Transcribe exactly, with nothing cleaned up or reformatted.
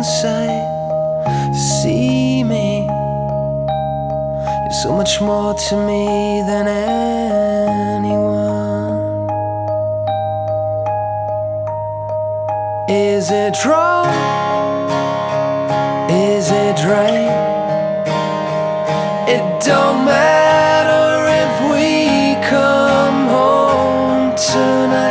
sight. See me, you're so much more to me than anyone. Is it wrong? Is it right? It don't matter.